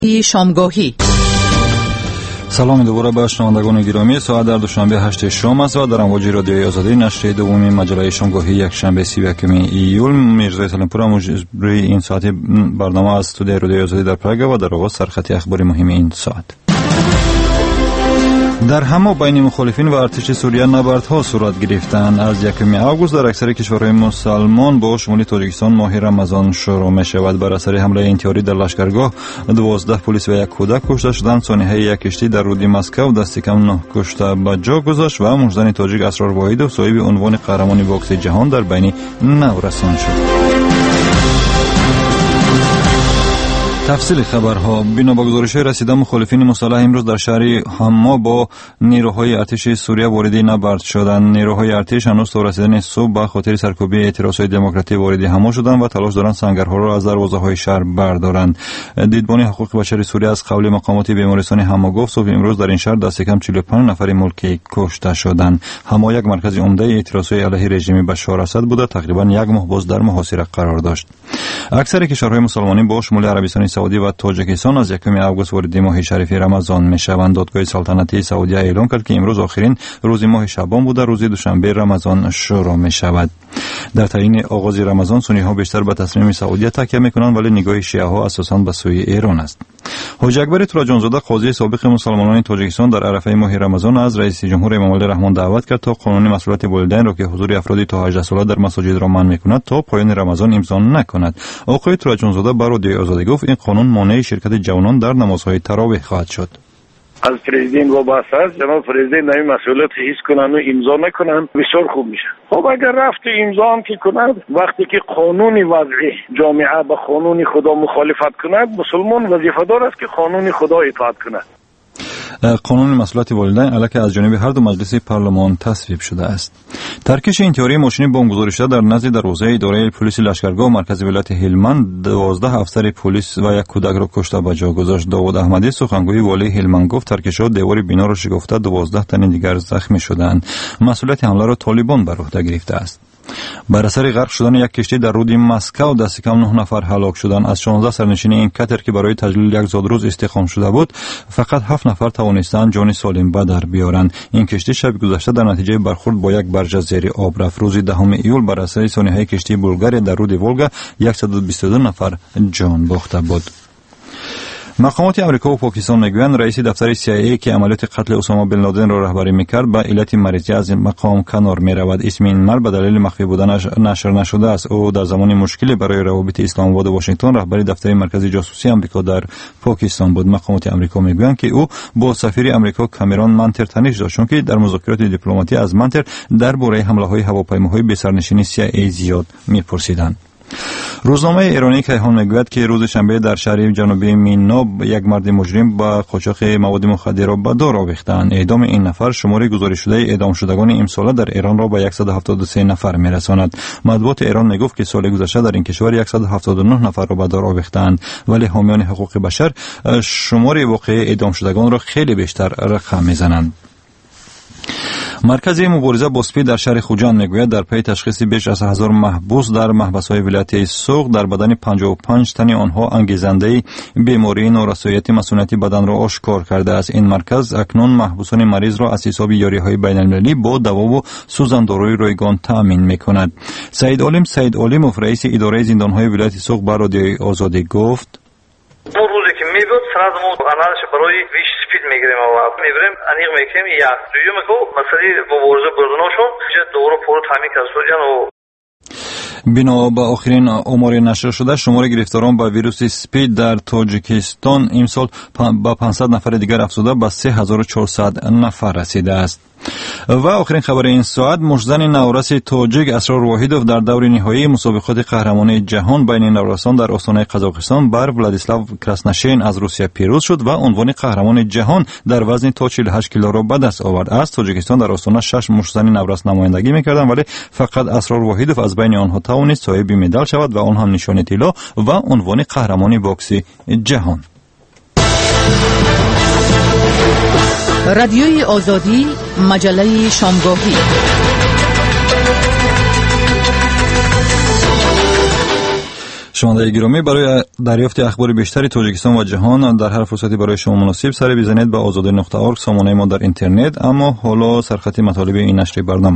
شامگاهی. سلام دوباره به شنوندگان گرامی. ساعت در دوشنبه 8 شام است و در امواج رادیوی آزادی نشر دوم مجله شامگاهی یک شنبه 31 ایول میرزای سلامپور مجری این ساعت برنامه از استودیوی رادیوی آزادی در پراگ و در آغاز سرخط اخبار مهم این ساعت. در حما بین مخالفین و ارتش سوریه نبردها صورت گرفتند. از 1 آگوست در اکثر کشورهای مسلمان با شمول تاجیکستان ماه رمضان شروع می شود. بر اثر حمله انتحاری در لشکرگاه 12 پلیس و یک کودک کشته شدند. سانحه یک کشتی در رود مسکو دست کم 9 کشته به جا گذاشت و مجدن تاجیک اسرار واحدov صاحب عنوان قهرمان باکس جهان در بین نو رسان شد. تفصیل خبرها. بنا به گزارش‌های رسیده مخالفین مسلح امروز در شهر حما با نیروهای ارتش سوریه وارد نبرد شدند. نیروهای ارتش هنوز تا رسیدن صبح به خاطر سرکوبی اعتراضهای دموکراتی وارد حما شدند و تلاش دارند سنگرها را از دروازه‌های شهر بردارند. دیدبان حقوق بشر سوریه از قول مقامات بیمارستان حما گفت صبح امروز در این شهر دست کم 45 نفر ملکی کشته شدند. حما یک مرکز عمده اعتراضهای علیه رژیم بشار اسد بوده تقریبا یک ماه باز در محاصره قرار داشت. اکثر کشورهای مسلمانی با شمول عربستان سعودی و تاجیکستان از 1 آگوست وارد ماه شریف رمضان میشوند. دادگاه سلطنتی سعودی اعلام کرد که امروز آخرین روز ماه شعبان بوده. روز دوشنبه رمضان شروع می شود. در تعیین آغاز رمضان سنی ها بیشتر به تصمیم سعودی تکیه میکنند ولی نگاه شیعه ها اساساً به سوی ایران است. حاج اکبر تورجانزاده قاضی سابق مسلمانان تاجیکستان در عرفه ماه رمضان از رئیس جمهور امام علی رحمان دعوت کرد تا قانون مسئولیت والدین را که حضور افرادی تا 18 ساله در مساجد را منع میکند تا پایان رمضان امضا نکند. آقای تورجانزاده بر رادیوی آزادی گفت این قانون مانع شرکت جوانان در نمازهای تراویح خواهد شد. از پرزیدنت وابسته است. جناب پرزیدنت این مسئولیت حس کنن و امضا نکنن بسیار خوب میشه. خب اگر رفت امضا هم که کند وقتی که قانون وضعی جامعه به قانون خدا مخالفت کند مسلمان وظیفه دار است که قانون خدا اطاعت کند. قانون مسئولیت والدین علیه از جانب هر دو مجلس پارلمان تصویب شده است. ترکش انتحاری ماشینی بمب گذاری شده در نزد دروازه اداره پلیس لشکرگاه مرکز ولایت هلمند 12 افسر پلیس و یک کودک را کشته به جا گذاشت. داوود احمدی سخنگوی والی هلمند گفت ترکش‌ها دیوار بنا را شکافته 12 تن دیگر زخمی شدند. مسئولیت حمله را طالبان بر عهده گرفته است. بر اثر غرق شدن یک کشتی در رود مسکو دست کم 9 نفر هلاک شدند. از 16 سرنشین این کتر که برای تجلیل یک زادروز استخدام شده بود فقط 7 نفر توانستند جان سالم به در بیارند. این کشتی شب گذشته در نتیجه برخورد با یک برجه زیر آب رفت. روز 10 ایول بر اثر سانحه کشتی بلغاریا در رود ولگا 122 نفر جان باخته بود. مقامات امریکا و پاکستان میگویند رئیس دفتر CIA که عملیات قتل اسامه بن لادن را رهبری میکرد به علت مریضی از مقام کنار میرود. اسم این مرد به دلیل مخفی بودنش نشر نشده است. او در زمان مشکلی برای روابط اسلام آباد و واشنگتن رهبری دفتر مرکزی جاسوسی امریکا در پاکستان بود. مقامات امریکا میگویند که او با سفیر امریکا کامرون منتر تنش داشت چون که در مذاکرات دیپلماتی از منتر درباره حمله‌های هواپیماهای بی سرنشین CIA زیاد میپرسیدند. روزنامه ایرانی کیهان میگوید که روز شنبه در شهر جنوبی مینا یک مرد مجرم با قاچاق مواد مخدر را به دار آویختند. اعدام این نفر شمار گزارش شده اعدام شدگان امسال در ایران را به 173 نفر میرساند. مطبوعات ایران میگفت که سال گذشته در این کشور 179 نفر را به دار آویختند ولی حامیان حقوق بشر شمار واقعی اعدام شدگان را خیلی بیشتر رقم میزنند. مرکز مبارزه با اسپید در شهر خوجند میگوید در پی تشخیص بیش از 1000 محبوس در محبس‌های ولایت سوق در بدن 55 تن آنها انگیزنده بیماری نارساییت مسئولیت بدن را آشکار کرده است. این مرکز اکنون محبوسان مریض را از حساب یاری‌های بین‌المللی با دوا و سوزانداروی رایگان تامین میکند. سید عالم رئیس اداره زندان‌های ولایت سوق به رادیوی آزادی گفت روزی که میبود سراز ما انالش برای ویش سپید میگیریم و میبریم انیق میکنیم یک دویم که مسئله مبارزه بردناشون چه دورو پورو تامین کردن و بنا به آخرین آمار نشر شده شمار گرفتاران با ویروس اسپید در تاجیکستان امسال با 500 نفر دیگر افزوده به 3400 نفر رسیده است. و آخرین خبر این ساعت مجدن نورس تاجیک اسرار واحدov در دور نهایی مسابقات قهرمانی جهان بین نورسان در استان قزاقستان بر ولادیسلاو کراسنشین از روسیه پیروز شد و عنوان قهرمان جهان در وزن تا 48 کیلو را به دست آورد. از تاجیکستان در استان 6 مجدن نورس نمایندگی می‌کردند ولی فقط اسرار واحدov از بین آنها توانست صاحب مدال شود و آن هم نشان طلا و عنوان قهرمان باکس جهان. رادیوی آزادی مجله شامگاهی. شنوندگان گرامی، برای دریافت اخبار بیشتری تاجیکستان و جهان در هر فرصتی برای شما مناسب سر بزنید به azadi.org سامانه ما در اینترنت. اما حالا سرخط مطالب این نشر برنامه.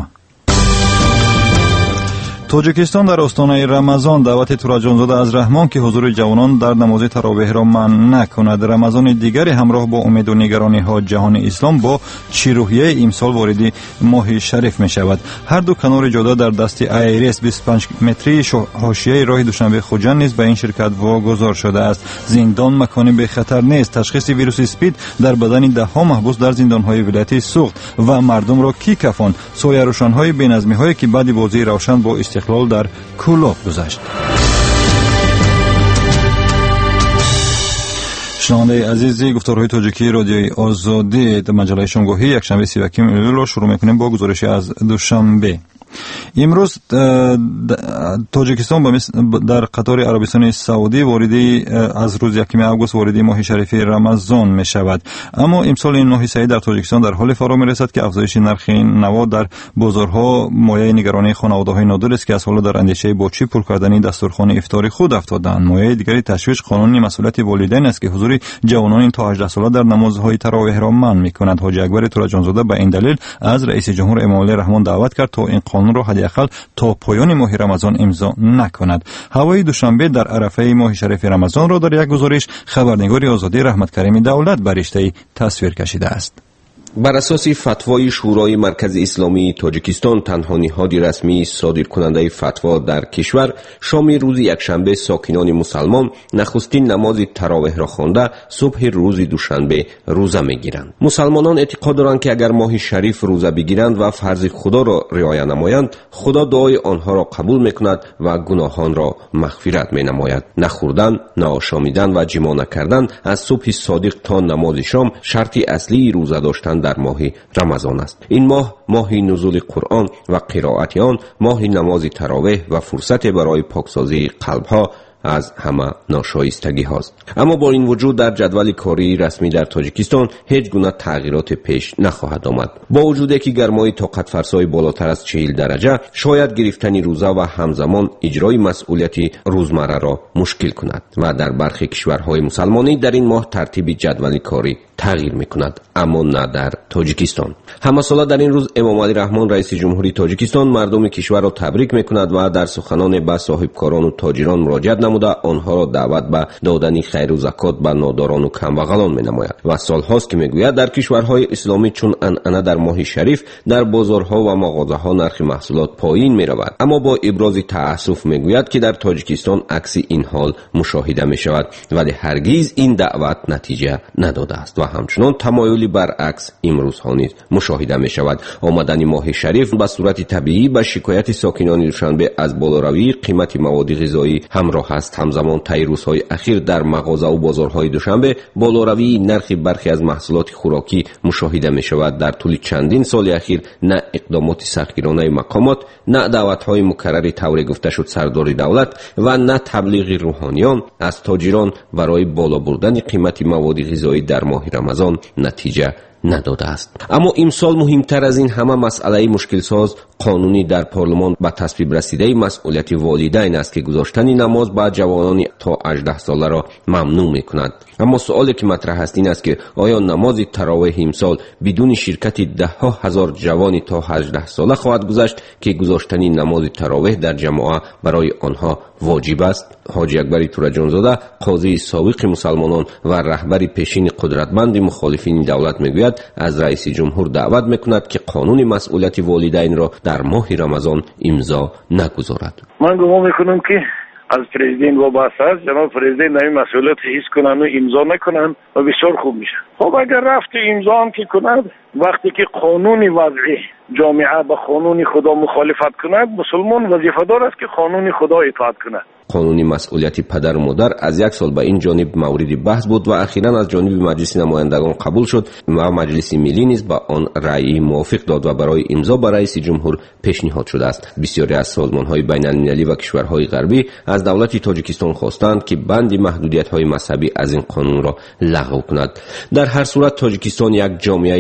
تاجیکستان در آستانه رمضان دعوت تورجانزاده از رحمان که حضور جوانان در نماز تراویح را منع نکند. رمضان دیگری همراه با امید و نگرانی ها جهان اسلام با چیروهیه امسال وارد ماه شریف می شود. هر دو کنار جاده در دست ایرس 25 متری حاشیه راه دوشنبه خوجند نیز به این شرکت واگذار شده است. زندان مکانی به خطر نیست. تشخیص ویروس اسپید در بدن ده‌ها محبوس در زندان‌های ولایت سوخت و مردم را کیکافان سایه روشن‌های بی‌نظمی‌هایی که بعد بازی روشن با استقلال در کولاب گذشت. شنونده عزیزی، گفتارهای تاجیکی رادیوی آزادی در مجله شامگاهی یکشنبه 31 ایلول را شروع می‌کنیم با گزارشی از دوشنبه. امروز تاجیکستان در قطار عربستان سعودی از روز 1 آگوست وارد ماه شریف رمضان می شود. اما امسال این ماه سعید در تاجیکستان در حال فرا می رسد که افزایش نرخ نوا در بازارها مایه نگرانی خانواده‌های نادر است که از حالا در اندیشه با چی پر کردن دسترخوان افطاری خود افتادند. مایه دیگری تشویش قانونی مسئولیت والدین است که حضور جوانان تا 18 ساله در نمازهای تراویح را منع می‌کند. حاجی اکبر تورجانزاده به این دلیل از رئیس جمهور امامعلی رحمان دعوت کرد تا این قانون را حداقل تا پایان ماه رمضان امضا نکند. هوای دوشنبه در عرفه ماه شریف رمضان را در یک گزارش خبرنگار آزادی رحمت کریمی دولت بر رشته تصویر کشیده است. بر اساس فتوای شورای مرکز اسلامی تاجیکستان، تنها نهاد رسمی صادرکننده فتوا در کشور، شام روز یکشنبه ساکنان مسلمان نخستین نماز تراویح را خوانده صبح روز دوشنبه روزه میگیرند. مسلمانان اعتقاد دارند که اگر ماه شریف روزه بگیرند و فرض خدا را رعایت نمایند، خدا دعای آنها را قبول میکند و گناهان را مغفرت مینماید. نخوردن، نآشامیدن و جما نکردن از صبح صادق تا نماز شام شرط اصلی روزه داشتن در ماه رمضان است. این ماه نزول قرآن و قرائت آن، ماه نماز تراویح و فرصت برای پاکسازی قلب‌ها از همه ناشایستگی هاست. اما با این وجود در جدول کاری رسمی در تاجیکستان هیچ گونه تغییرات پیش نخواهد آمد. با وجودی که گرمای طاقت فرسای بالاتر از 40 درجه شاید گرفتن روزه و همزمان اجرای مسئولیت روزمره را مشکل کند و در برخی کشورهای مسلمانی در این ماه ترتیب جدول کاری تغییر میکند، اما نه در تاجیکستان. همه ساله در این روز امامعلی رحمان رئیس جمهوری تاجیکستان مردم کشور را تبریک میکند و در سخنان به صاحبکاران و تاجران مراجعت نموده آنها را دعوت به دادن خیر و زکات به ناداران و کمبغلان مینماید و سالهاست که میگوید در کشورهای اسلامی چون عنعنه در ماه شریف در بازارها و مغازه‌ها نرخ محصولات پایین میرود، اما با ابراز تأسف میگوید که در تاجیکستان عکس این حال مشاهده میشود ولی هرگز این دعوت نتیجه نداده است و همچنان تمایلی برعکس امروز ها نیز مشاهده می شود. آمدن ماه شریف به صورت طبیعی به شکایت ساکنان دوشنبه از بالاروی قیمت مواد غذایی همراه است. همزمان طی روزهای اخیر در مغازه و بازارهای دوشنبه بالاروی نرخ برخی از محصولات خوراکی مشاهده می شود. در طول چندین سال اخیر نه اقدامات سختگیرانه مقامات، نه دعوت‌های مکرر طور گفته شد سردار دولت و نه تبلیغ روحانیان از تاجران برای بالا بردن قیمت مواد غذایی در ماه رمضان نتیجه نداده است. اما امسال مهمتر از این همه مسئله مشکل ساز قانونی در پارلمان به تصویب رسیده مسئولیت والدین است که گذاشتن نماز با جوانان تا 18 ساله را ممنوع می‌کند. اما سوالی که مطرح است این است که آیا نماز تراویح امسال بدون شرکت ده‌ها هزار جوان تا 18 ساله خواهد گذشت که گذاشتن نماز تراویح در جماعت برای آنها واجب است؟ حاجی اکبر تورجانزاده قاضی سابق مسلمانان و رهبر پیشین قدرتمند مخالفین دولت میگوید از رئیس جمهور دعوت میکند که قانون مسئولیت والدین را در ماه رمضان امضا نگذارد. من گمان میکنم که از پرزیدنت وابسته است. جناب پرزیدنت این مسئولیت حس کنند و امضا نکنند و بسیار خوب میشه. خب اگر رفت امضا هم که کند، وقتی که قانون وضعی جامعه به قانون خدا مخالفت کند، مسلمان وظیفه دار است که قانون خدا اطاعت کند. قانون مسئولیت پدر و مادر از یک سال به این جانب مورد بحث بود و اخیراً از جانب مجلس نمایندگان قبول شد و مجلس ملی نیز به آن رأی موافق داد و برای امضا به رئیس جمهور پیشنهاد شده است. بسیاری از سازمان‌های بین‌المللی و کشورهای غربی از دولت تاجیکستان خواستند که بند محدودیت‌های مذهبی از این قانون را لغو کند. در هر صورت تاجیکستان یک جامعه سنتی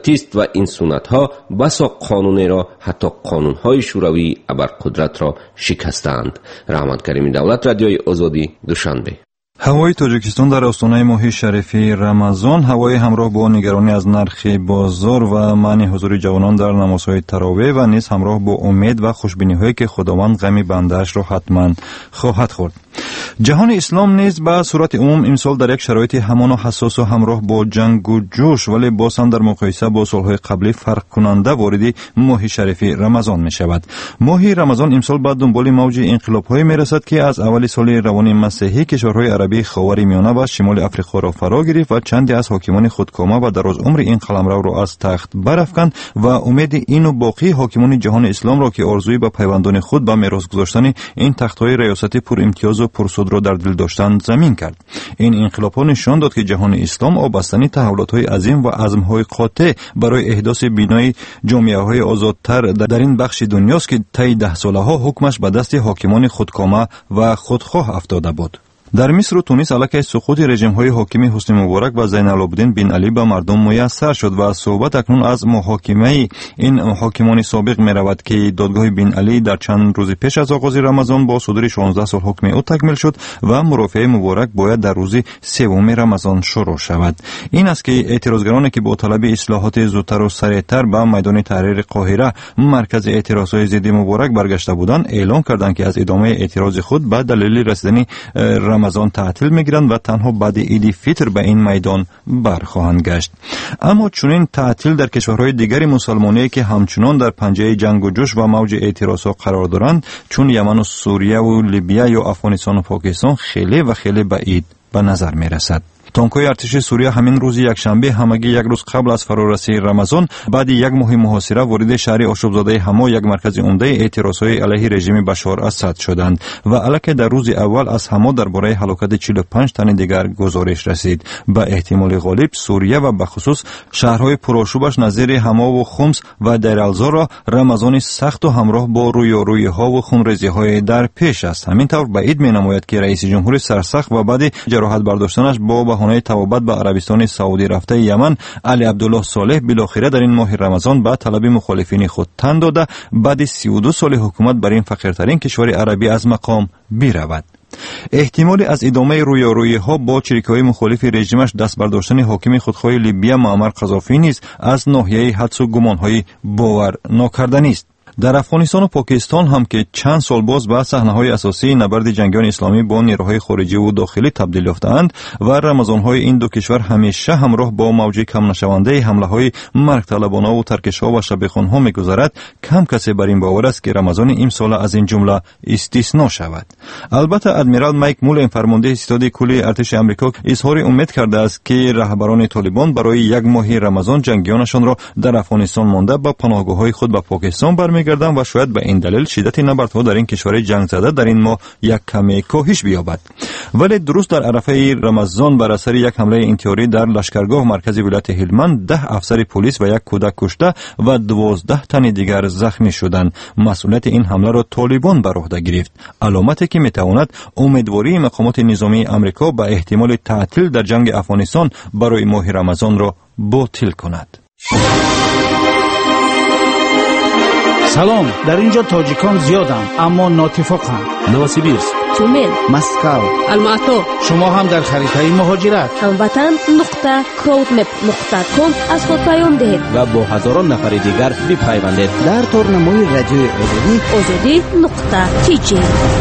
دولتی است و این سنت‌ها بسا قانون را، حتی قانون‌های شوروی ابرقدرت را شکستند. رحمت کریمی، دولت رادیوی آزادی، دوشنبه. هوای تاجیکستان در آستانه ماه شریفی رمضان، هوای همراه با نگرانی از نرخ بازار و منع حضور جوانان در نمازهای تراویح و نیز همراه با امید و خوشبینی‌هایی که خداوند غم بنده‌اش را حتما خواهد خورد. جهان اسلام نیز به صورت عموم امسال در یک شرایط همان و حساس و همراه با جنگ و جوش ولی باز هم در مقایسه با سالهای قبلی فرق کننده وارد ماه شریفی رمضان می شود. ماه رمضان امسال بعد دنبال موج انقلاب‌هایی می رسد که از اول سال روان مسیحی کشورهای عربی خاورمیانه و شمال افریقا را فرا گرفت و چندی از حاکمان خودکامه و دراز عمر این قلمرو را از تخت برافکند و امید این و باقی حاکمان جهان اسلام را که آرزوی به پیوندان خود به میراث گذاشتن این تخت‌های ریاستی پر امتیاز و پرسود را در دل داشتند زمین کرد. این انقلاب‌ها نشان داد که جهان اسلام آبستنی تحولات‌های عظیم و عزم‌های قاطع برای احداث بینای جامعه‌های آزادتر در این بخش دنیاست که طی 10 ساله‌ها حکمش به دست حاکمان خودکامه و خودخواه افتاده بود. در مصر و تونس علیه سقوط رژیم‌های حاکم حسنی مبارک و زین العابدین بن علی به مردم میسر شد و صحبت اکنون از محاکمه این حاکمان سابق می‌رود که دادگاه بن علی در چند روز پیش از آغاز رمضان با صدور 16 سال حکم او تکمیل شد و مرافعه مبارک باید در روز سوم رمضان شروع شود. این است که اعتراضگرانی که با طلب اصلاحات زودتر و سریعتر به میدان تحریر قاهره مرکز اعتراضهای ضد مبارک برگشته بودند اعلام کردند که از ادامه اعتراض خود به دلیل رسیدن رمضان تعطیل میگیرند و تنها بعد عید فطر به این میدان برخواهند گشت. اما چنین تعطیل در کشورهای دیگر مسلمانی که همچنان در پنجه جنگ و جوش و موج اعتراضات قرار دارند چون یمن و سوریه و لیبیا یا افغانستان و پاکستان خیلی بعید به نظر میرسد. تانک‌های ارتش سوریه همین روز یکشنبه همگی یک روز قبل از فرارسی رمضان بعد یک ماه محاصره وارد شهر آشوبزاده حما یک مرکز عمده اعتراضهای علیه رژیم بشار اسد شدند و البته در روز اول از حما درباره هلاکت 45 تن دیگر گزارش رسید. به احتمال غالب سوریه و به خصوص شهرهای پرآشوبش نظیر حما و خمس و دیر الزار را رمضان سخت و همراه با رویارویی‌ها و خونریزی‌های در پیش است. همین طور بعید می‌نماید که رئیس جمهور سرسخت و بعد جراحت برداشتنش با بهانه توابت به عربستان سعودی رفته یمن علی عبدالله صالح بالاخره در این ماه رمضان به طلب مخالفین خود تن داده بعد 32 سال حکومت بر این فقیرترین کشور عربی از مقام برود. احتمال از ادامه رویارویی‌ها با چریک‌های مخالف رژیمش دست برداشتن حاکم خودخواه لیبیا معمر قذافی نیز از ناحیه حدس و گمان‌های باور ناکردنی است. در افغانستان و پاکستان هم که چند سال باز به صحنه‌های اساسی نبرد جنگیان اسلامی با نیروهای خارجی و داخلی تبدیل یافته‌اند و رمضان‌های این دو کشور همیشه همراه با موج کم نشونده حمله‌های مرگ طلبانه و ترکش‌ها و شبیخوان‌ها می‌گذرد، کم کسی بر این باور است که رمضان امسال از این جمله استثنا شود. البته ادمیرال مایک مولن فرمانده ستاد کلی ارتش آمریکا اظهار امید کرده است که رهبران طالبان برای یک ماه رمضان جنگیانشان را در افغانستان مانده به پناهگاه‌های خود به پاکستان برمی‌گردانند و شاید به این دلیل شدت نبردها در این کشور جنگ زده در این ماه یک کمی کاهش بیابد. ولی درست در عرفه رمضان بر اثر یک حمله انتحاری در لشکرگاه مرکز ولایت هلمند 10 افسر پلیس و یک کودک کشته و 12 تن دیگر زخمی شدند. مسئولیت این حمله را طالبان بر عهده گرفت. علامتی که میتواند امیدواری مقامات نظامی آمریکا به احتمال تعطیل در جنگ افغانستان برای ماه رمضان را باطل کند. سلام، در اینجا تاجیکان زیادند اما ناتفاقند. نوسیبیرسک، تومن، مسکو، الماتو. شما هم در خریطه مهاجرت هموطن.crowdmap.com از خود پیام دهید و با هزاران نفر دیگر بپیوندید در تورنمای رادیوی آزادی.tg.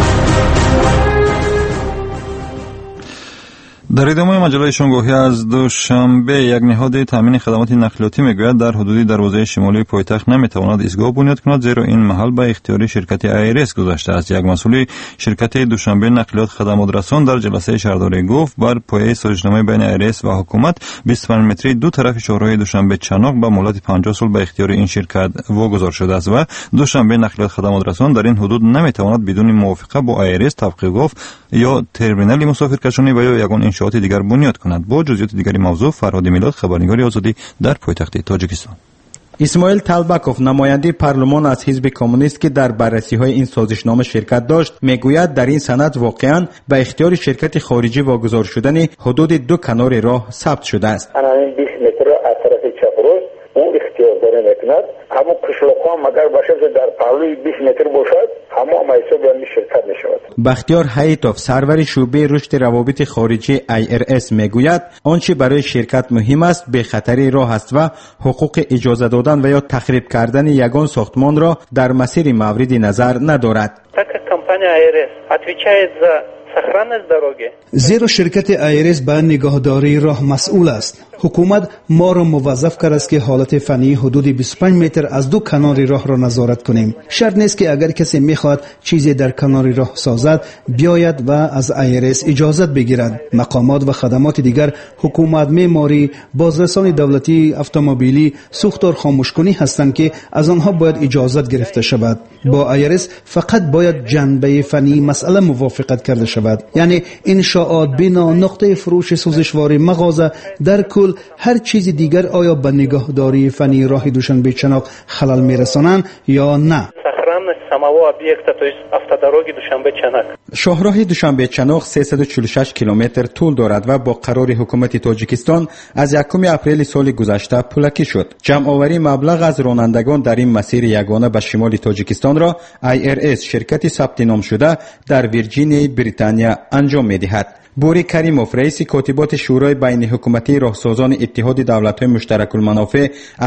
در ادامه مجله شنگاهی از دوشنبه یک نهاد تامین خدمات نقلیاتی میگوید در حدود دروازه شمالی پایتخت نمیتواند ایستگاه بنیاد کند زیرا این محل به اختیار شرکت ایرس گذاشته است. یک مسئول شرکت دوشنبه نقلیات خدمات رسان در جلسه شهرداری گفت بر پایه سازشنامه بین ایرس و حکومت 25 متری دو طرف شاهراه دوشنبه چناق به مهلت 50 سال به اختیار این شرکت واگذار شده است و دوشنبه نقلیات خدمات رسان در این حدود نمیتواند بدون موافقه با ایرس طبقه یا ترمینال مسافرکشانی و یا یگان انشاءات دیگر بنیاد کند. با جزئیات دیگری موضوع فرهاد میلاد، خبرنگار آزادی در پایتخت تاجیکستان. اسماعیل طلبکوف نماینده پارلمان از حزب کمونیست که در بررسی‌های این سازشنامه شرکت داشت میگوید در این سند واقعاً به اختیار شرکت خارجی واگذار شدن حدود 2 کنار راه ثبت شده است. این 20 متر از طرف چپ راست او قشلاق‌ها هم اگر باشه در پهلوی 20 متر باشد همه حساب یعنی شرکت می‌شود. بختیار حیطوف سرور شعبه رشد روابط خارجی IRS میگوید آنچه برای شرکت مهم است به خطر راه است و حقوق اجازه دادن و یا تخریب کردن یگان ساختمان را در مسیر مورد نظر ندارد. زیرا شرکت IRS به نگهداری راه مسئول است. حکومت ما را موظف کرده است که حالت فنی حدود 25 متر از دو کنار راه را نظارت کنیم. شرط نیست که اگر کسی میخواد چیزی در کنار راه سازد بیاید و از IRS اجازت بگیرد. مقامات و خدمات دیگر حکومت معماری، بازرسان دولتی، اتومبیلی، سوختار خاموشکنی هستند که از آنها باید اجازت گرفته شود. با IRS فقط باید جنبه فنی مسئله موافقت کرده شود. یعنی انشاءات، بنا، نقطه فروش سوزشوار، مغازه، در کل هر چیز دیگر آیا به نگهداری فنی راه دوشنبه چناق خلل میرسانند یا نه؟ شاهراه دوشنبه چناق 346 کیلومتر طول دارد و با قرار حکومت تاجیکستان از 1 اپریل سال گذشته پولکی شد. جمع آوری مبلغ از رانندگان در این مسیر یگانه به شمال تاجیکستان را IRS شرکت ثبت نام شده در ویرجینیا بریتانیا انجام می‌دهد. بوری کریموف رئیس کاتبات شورای بین حکومتی راهسازان اتحاد دولت‌های مشترک المنافع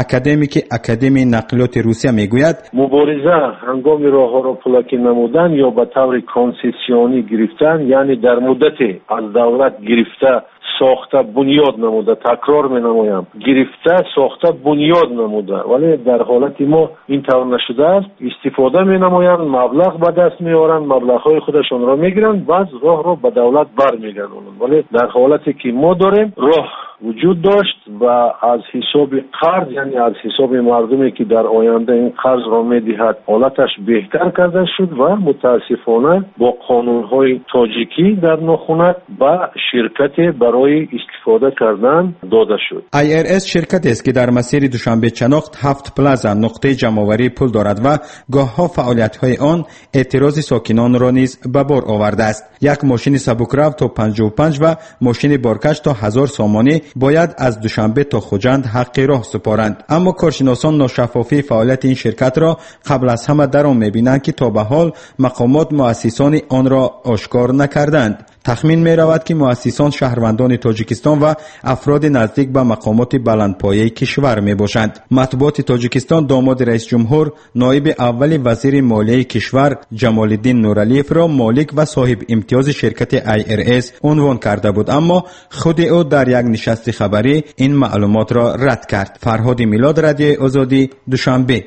اکادمی نقلیات روسیه میگوید مبارزه هنگام راه‌ها را پلاکی نمودن یا به طور کنسسیونی گرفتن یعنی در مدت از دولت گرفته ساخته بنیاد نموده، تکرار می نمایم، گرفته ساخته بنیاد نموده، ولی در حالت ما این طور نشده است. استفاده می نمایند، مبلغ به دست می آورند، مبلغ های خودشان را می گیرند، بعد راه را به دولت بر می گردانند. ولی در حالتی که ما داریم راه وجود داشت و از حساب قرض یعنی از حساب مردمی که در آینده این قرض را می‌دهد حالتش بهتر کرده شد و متاسفانه با قانون‌های تاجیکی در ناخونت به شرکت برای استفاده کردن داده شد. IRS شرکتی است که در مسیر دوشنبه چناق 7 پلازا نقطه جمع‌آوری پول دارد و گاه‌ها فعالیت‌های آن اعتراض ساکنان را نیز به بار آورده است. یک ماشین سبکرو تا 55 و ماشین بارکش تا 1000 سامانی باید از دوشنبه تا خوجند حق راه سپارند. اما کارشناسان ناشفافی فعالیت این شرکت را قبل از همه در آن می‌بینند که تا به حال مقامات مؤسسان آن را آشکار نکردند. تخمین می رود که مؤسسان شهروندان تاجیکستان و افراد نزدیک به مقامات بلندپایه کشور می باشند. مطبوعات تاجیکستان داماد رئیس جمهور نایب اول وزیر مالیه کشور جمال الدین نورالیف را مالک و صاحب امتیاز شرکت IRS عنوان کرده بود، اما خود او در یک نشست خبری این معلومات را رد کرد. فرهاد میلاد، رادیو آزادی، دوشنبه.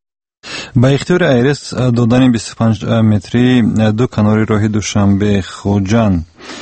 با اختیار IRS دادن 25 متری دو کناری راه دوشنبه خوجند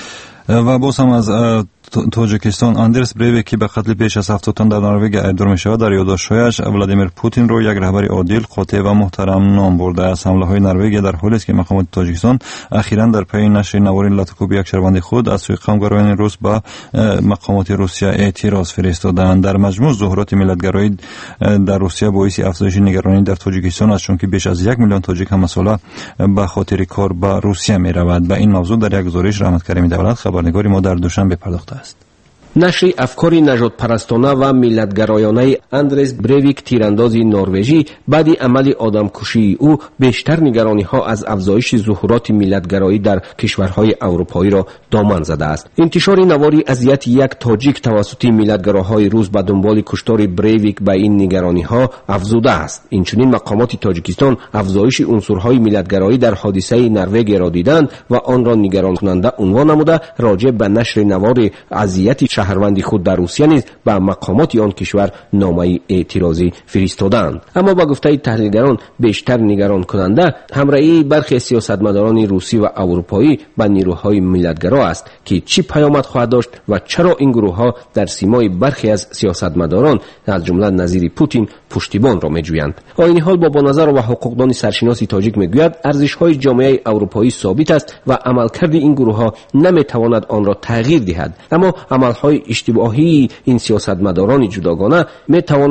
و باز هم از تاجیکستان اندرس بریویک که به قتل بیش از 70 تن در نروژ اعدام می شود در یادداشت‌هایش ولادیمیر پوتین رو یک رهبر عادل، قاطع و محترم نام برده است. حمله‌های نروژ در حالی است که مقامات تاجیکستان اخیراً در پی نشر نوارین لاتوکوب یک شهروند خود از سوی قومگرایان روس با مقامات روسیه اعتراض فرستادند. در مجموع ظهورات ملت‌گرایی در روسیه باعث افزایش نگرانی در تاجیکستان است، چون که بیش از 1 میلیون تاجیک هم مسئله به خاطر کار به روسیه می رود. به این موضوع در یک گزارش رحمت کریمی دولت خبرنگاری ما در دوشنبه پرداخته است. نشر افکار نژادپرستانه و ملت‌گرایانه اندرس بریویک تیراندازی نروژی بعد عمل آدمکشی او بیشتر نگرانی‌ها از افزایش ظهورات ملت‌گرایی در کشورهای اروپایی را دامن زده است. انتشار نواری اذیت یک تاجیک توسط ملت‌گراهای روس به دنبال کشتار بریویک به این نگرانی‌ها افزوده است. اینچنین مقامات تاجیکستان افزایش عنصرهای ملت‌گرایی در حادثه نروژ را دیدند و آن را نگران کننده عنوان نموده راجع به نشر نوار اذیت شهروندی خود در روسیه نیز به مقامات آن کشور نامه اعتراضی فرستادند. اما با گفته تحلیلگران بیشتر نگران کننده همراهی برخی سیاستمداران روسی و اروپایی با نیروهای ملت‌گرا است که چه پیامد خواهد داشت و چرا این گروه‌ها در سیمای برخی از سیاستمداران از جمله نظیر پوتین پشتیبان را می‌جویند. آیین حال با نظر و حقوقدان سرشناسی تاجیک می‌گوید ارزش‌های جامعه اروپایی ثابت است و عملکرد این گروه‌ها نمی‌تواند آن را تغییر دهد، اما عمل‌های اشتباهی این سیاستمداران جداگانه می‌تواند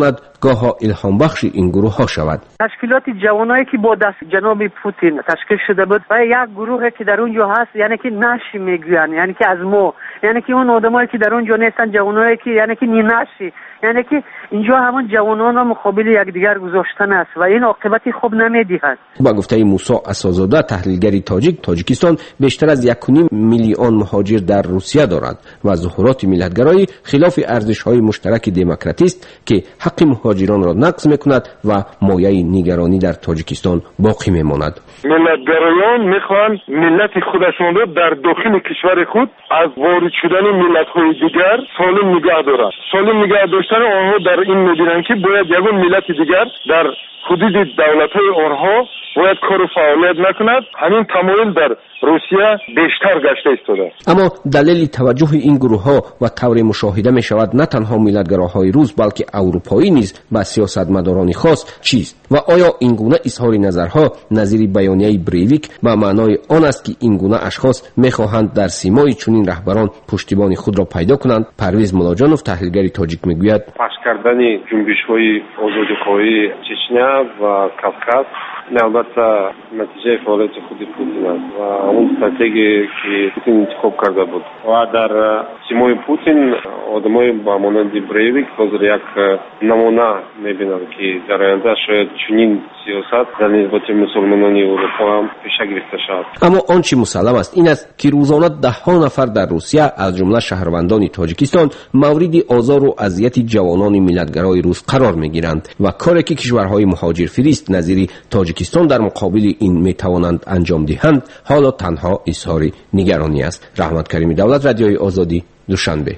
گاه الهام بخش این گروه ها شود. تشکیلات جوانایی که با دست جناب پوتین تشکیل شده بود و یک گروهی که در اونجا هست، یعنی که نشی میگوین، یعنی که از ما، یعنی که اون آدمایی که در اونجا نیستن، جوانایی که یعنی که نشی، یعنی که اینجا همون جوانان را مقابل یکدیگر گذاشتن است و این عاقبتی خوب نمیدهد. با گفته موسی اساس‌زاده تحلیلگری تاجیکستان بیشتر از 1.5 میلیون مهاجر در روسیه دارد و ظهورات ملتگرایی خلاف ارزش‌های مشترک دموکراتیست که حق مهاجران را نقض می‌کند و مایه نگرانی در تاجیکستان باقی می‌ماند. ملتگرایان می‌خواهند ملت خودشون را در داخل کشور خود از وارد شدن ملت‌های دیگر سالم نگه دارند. سالم نگه داشتن آنها در این می‌بینند که باید یگان ملت دیگر در حدود دولت‌های آنها باید کار و فعالیت نکند. همین تمایل در روسیه بیشتر گشته ایستاده. اما دلیل توجه این گروه‌ها و طور مشاهده می‌شود نه تنها ملتگراهای روس بلکه اروپایی نیز به سیاستمداران خاص چیست و آیا این گونه اظهار نظرها نظیر بیانیه بریویک به معنای آن است که این گونه اشخاص می‌خواهند در سیمای چنین رهبران پشتیبانی خود را پیدا کنند؟ پرویز ملاجانوف تحلیلگر تاجیک میگوید پخش کردن جنبش‌های آزادی‌خواهی چچنیا و کافکاز البته نتیجه فعالیت خود پوتین است و اون استراتژی که پوتین انتخاب کرده بود و در سیمای پوتین آدمای با مانند بریویک حاضر یک نمونه میبینند که در آینده شاید چنین سیاست در نسبت مسلمانان اروپا هم پیش گرفته شود. اما آنچه مسلم است این است که روزانه ده‌ها نفر در روسیه از جمله شهروندان تاجیکستان مورد آزار و اذیت جوانان ملتگرای روس قرار میگیرند و کاری که کشورهای مهاجر فریست نظیر تاجیکستان در مقابل این میتوانند انجام دهند حالا تنها اظهار نگرانی است. رحمت کریمی، دولت رادیوی آزادی، دوشنبه.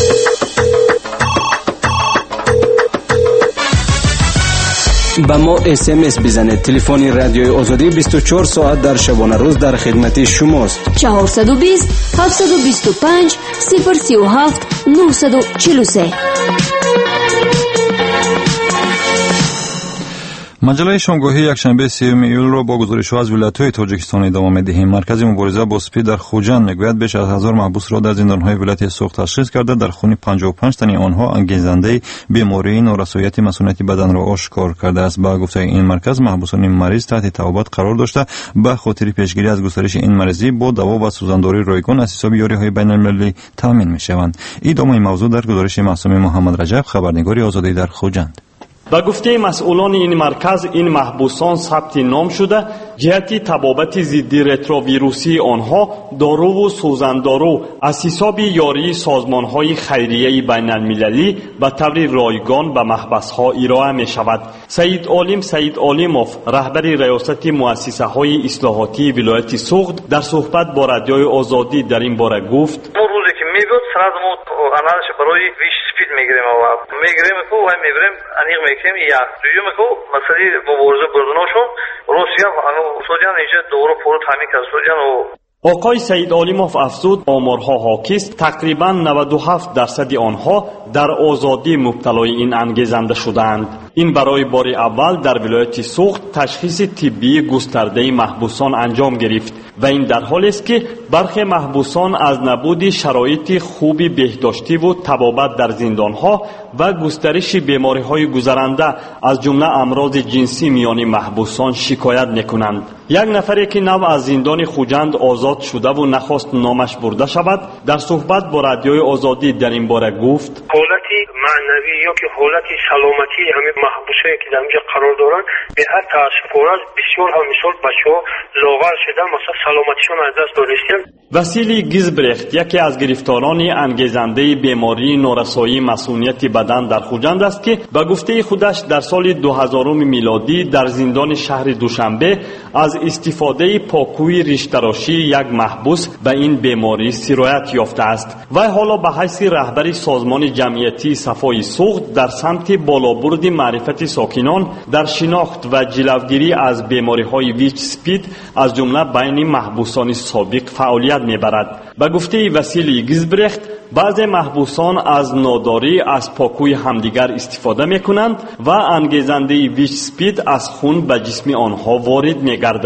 با ما SMS بزنید. تلفن رادیوی آزادی 24 ساعت در شبانه روز در خدمت شماست. 420 725 037 943. مجله شامگاهی یکشنبه 3 ایول را با گزارش‌ها از ولایت‌های تاجیکستان ادامه می‌دهیم. مرکز مبارزه با سپید در خوجند میگوید بیش از 1000 محبوس را در زندان‌های ولایت سوخت تشخیص کرده. در خون 55 تن آنها انگیزنده بیماری نارسایت مسئولیت بدن را آشکار کرده است. با گفته این مرکز محبوسان مریض تحت تعقیبات قرار داشته به خاطر پیشگیری از گسترش این مریضی با دوا و سوزانداری رایگان از حساب یاری‌های بین‌المللی تامین می‌شوند. ادامه موضوع در گزارش معصوم محمد رجب، خبرنگار آزادی در خوجند. با گفته مسئولان این مرکز، این محبوسان ثبت نام شده جهت تبابت ضد رتروویروسی آنها دارو و سوزندارو از حساب یاری سازمان‌های خیریه بین‌المللی به طور رایگان به محبس‌ها ارائه می‌شود. سید عالیموف رهبر ریاست مؤسسه‌های اصلاحاتی ولایت سوخت در صحبت با رادیوی آزادی در این باره گفت: میگوید سراز ما آنالش برای ویش سپید میگیریم و میگیریم که و میبریم انیق میکنیم یا دویم که مثلا مبارزه بردناشون روسیه و سوجان اینجا دورو پورو تامین کرد سوجان و آقای سید عالیموف افزود آمارها حاکیست تقریبا 97% آنها در آزادی مبتلای این انگیزنده شدند. این برای بار اول در ولایت سوخت تشخیص طبی گسترده محبوسان انجام گرفت و این در حالی است که برخی محبوسان از نبود شرایط خوبی بهداشتی و طبابت در زندانها و گسترش بیماری‌های گذرنده از جمله امراض جنسی میان محبوسان شکایت می‌کنند. یک نفری که نو از زندان خوجند آزاد شده و نخواست نامش برده شود در صحبت با رادیوی آزادی در این باره گفت: حالتی معنوی یا که حالتی سلامتی همین محبوسایی که در اینجا قرار دارند به هر تاسفانه بسیار مثال بچه‌ها لاغر شدن، مثلا سلامتیشون از دست دادن. واسیلی گیزبرخت یکی از گرفتاران انگیزنده بیماری نارسایی مسئولیت بدن در خوجند است که به گفته خودش در سال 2000 میلادی در زندان شهر دوشنبه از استفاده پاکوی ریش‌تراشی یک محبوس به این بیماری سرایت یافته است و حالا به حیث رهبر سازمان جمعیتی صفای سوخت در سمت بالابرد معرفت ساکنان در شناخت و جلوگیری از بیماری‌های ویچ سپید از جمله بین محبوسان سابق فعالیت می‌برد. به گفته وسیلی گیزبرخت بعضی محبوسان از ناداری از پاکوی همدیگر استفاده می‌کنند و انگیزنده ویچ سپید از خون به جسم آنها وارد می‌گردد.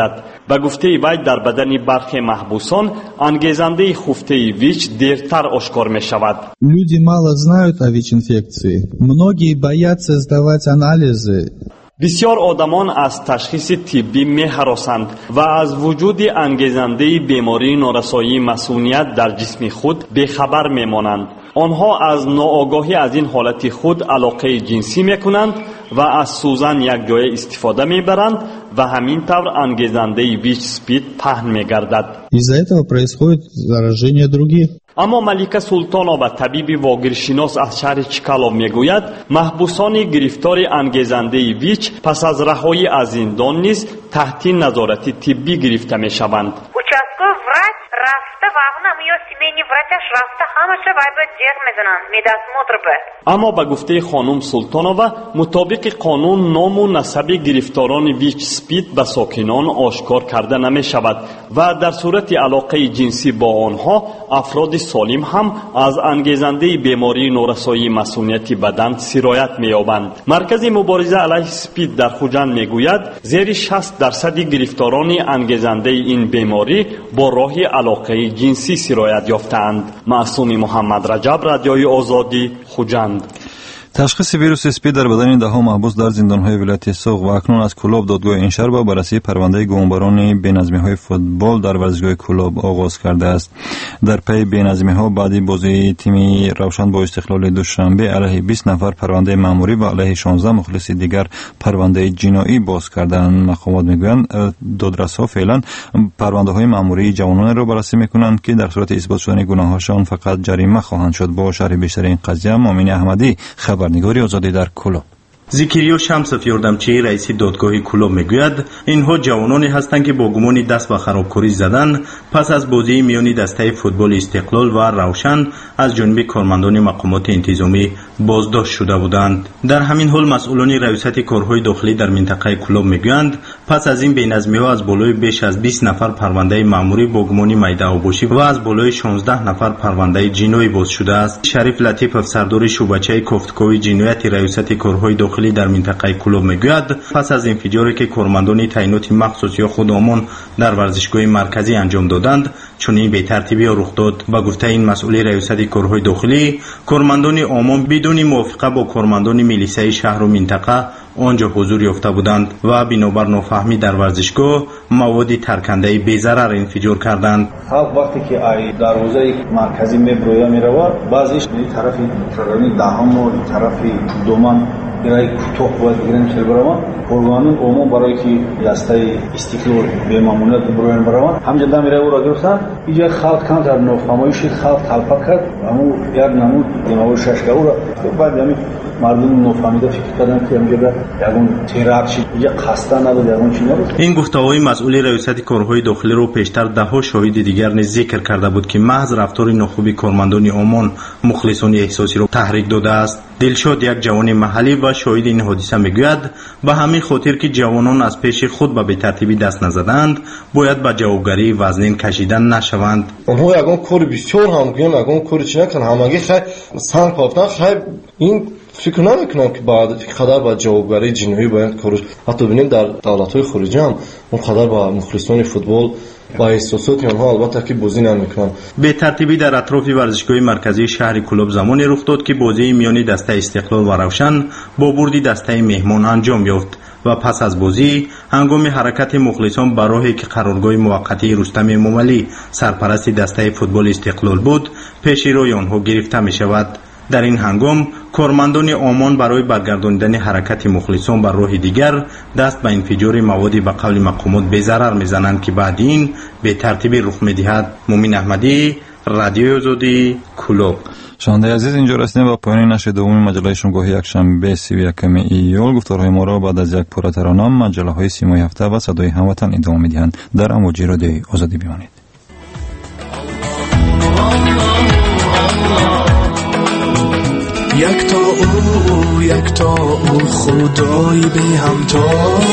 به گفته وی در بدن برخی محبوسان انگیزنده خفته ویچ دیرتر آشکار می شود. Люди мало знают о ВИЧ-инфекции. Многие боятся сдавать анализы. بسیار آدمان از تشخیص طبی می هراسند و از وجود انگیزنده بیماری نارسایی مسئولیت در جسم خود بیخبر می مانند. آنها از ناآگاهی از این حالت خود علاقه جنسی می کنند و از سوزن یک جای استفاده می برند و همین طور انگیزنده ویچ سپید پهن می گردد. Из-за этого происходит заражение других. اما ملکه سلطانова طبیب واگیرشناس از شهر چکالوف میگوید محبوسان گرفتار انگیزنده ویچ پس از رهایی از زندان نیز تحت نظارت طبی گرفته میشوند. Участковый врач رفته و اون هم یا سیمینی وراچش رفته همشه باید جیغ میزنن میدسموتر به. اما به گفته خانم سلطانова مطابق قانون نام و نسب گرفتاران ویچ سپید به ساکنان آشکار کرده نمی شود و در صورت علاقه جنسی با آنها افراد سالم هم از انگیزنده بیماری نارسایی مسئولیت بدن سرایت می‌یابند. مرکز مبارزه علیه سپید در خوجند میگوید زیر 60% گرفتاران انگیزنده این بیماری با راه علاقه جنسی سرایت یافتند. معصوم محمد رجب، رادیوی آزادی، خوجند. تشخیص ویروس اسپید در بدن ده‌ها محبوس در زندان‌های ولایت سوق و اکنون از کلوب دادگاه این شهر با بررسی پرونده گمانباران بی‌نظمی‌های فوتبال در ورزشگاه کلوب آغاز کرده است. در پی بی‌نظمی‌ها بعدی بازی تیم روشن با استقلال دوشنبه علیه 20 نفر پرونده مأموری و علیه 16 مخلص دیگر پرونده جنایی باز کردند. مقامات میگویند دادرس‌ها فعلا پرونده‌های مأموری جوانان را بررسی می‌کنند که در صورت اثبات شدن گناه‌هاشان فقط جریمه خواهند شد. با شرح بیشتر این قضیه مؤمن احمدی، خبرنگاری آزادی در کلوب. زیکریو شمسف یاردمچی رئیس دادگاه کلوب میگوید اینها جوانانی هستند که با گمان دست به خرابکاری زدن پس از بازی میان دسته فوتبال استقلال و روشن از جانب کارمندان مقامات انتظامی بازداشت شده بودند. در همین حال مسئولان ریاست کارهای داخلی در منطقه کلوب میگویند پس از این بی‌نظمی‌ها از بالای بیش از 20 نفر پرونده مأموری با گمان میده آبوشی و از بالای 16 نفر پرونده جنایی باز شده است. شریف لطیف افسردار شعبچه کوفتکوی جنایت ریاست کارهای داخلی در منطقه کلوب میگوید پس از انفجاری که کارمندان تعینات مخصوص یا خودآمن در ورزشگاه مرکزی انجام دادند چنین بی ترتیبی رخ داد. و گفته این مسئول ریاست کارهای داخلی کارمندان عموم بدون موافقه با کارمندان میلیسای شهر و منطقه آنجا حضور یافته بودند و بنابر نافهمی در ورزشگاه مواد ترکنده بی‌ضرر انفجار کردند. وقتی که ای دروازه مرکزی میبرویا میرود بعضیش این طرف ترانی دهم و این طرف دوم برای کوتاه باید بگیریم چه برام قربانان عموم برای که دسته استقلال به مامونیت بروین برام همجدا میره او را گرفتن اینجا خلق کردن در نافهمایش خلق تلفا کرد اما یک نمود دماغ شش او را بعد همین مردم نفهمیده فکر کردن که همجدا یگون تیراکشی اینجا قصدا نداد یگون چی نبود. این گفته‌های مسئول ریاست کارهای داخلی رو پیشتر ده‌ها شاهد دیگر نیز ذکر کرده بود که محض رفتار ناخوب کارمندان عموم مخلصان احساسی رو تحریک داده است. دلشاد یک جوان محلی و شاهد این حادثه میگوید به همین خاطر که جوانان از پیش خود به بی‌ترتیبی دست نزدند باید به جوابگری وزنین کشیدن نشوند. اونها یگان کار بسیار همگین یگان کاری چی نکنن همگی خیلی سنگ پافتن خیلی این فکر نمیکنم که بعد قدر با جوابگری جنایی باید کارش حتی ببینیم در دولت‌های خارجی هم اون قدر با مخلصان فوتبال با احساسات آنها البته که بازی نمیکنن. به ترتیبی در اطراف ورزشگاه مرکزی شهر کلوب زمانی رخ داد که بازی میان دسته استقلال و روشن با بردی دسته مهمان انجام یافت و پس از بازی هنگام حرکت مخلصان به راهی که قرارگاه موقتی رستم موملی سرپرست دسته فوتبال استقلال بود پیش روی آنها گرفته می شود. در این هنگام کارمندان عمان برای برگرداندن حرکت مخلصان بر راه دیگر دست به انفجار موادی به قول مقامات بی‌ضرر میزنند که بعد این به ترتیب رخ میدهد. مومن احمدی، رادیوی آزادی، کلوب. شنونده عزیز اینجا رسیدیم و پایان نشر دوم مجله شنبه یکشنبه 31 ایول. گفتارهای ما را بعد از یک پاره ترانه مجله های سیمای هفته و صدای هموطن ادامه میدهند. در امواج رادیوی آزادی بمانید. یک تا او خدای به همتا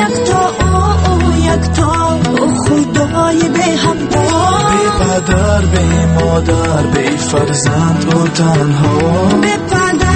یک تا او خدای به همتا به پدر به مادر به فرزند و تنها به پدر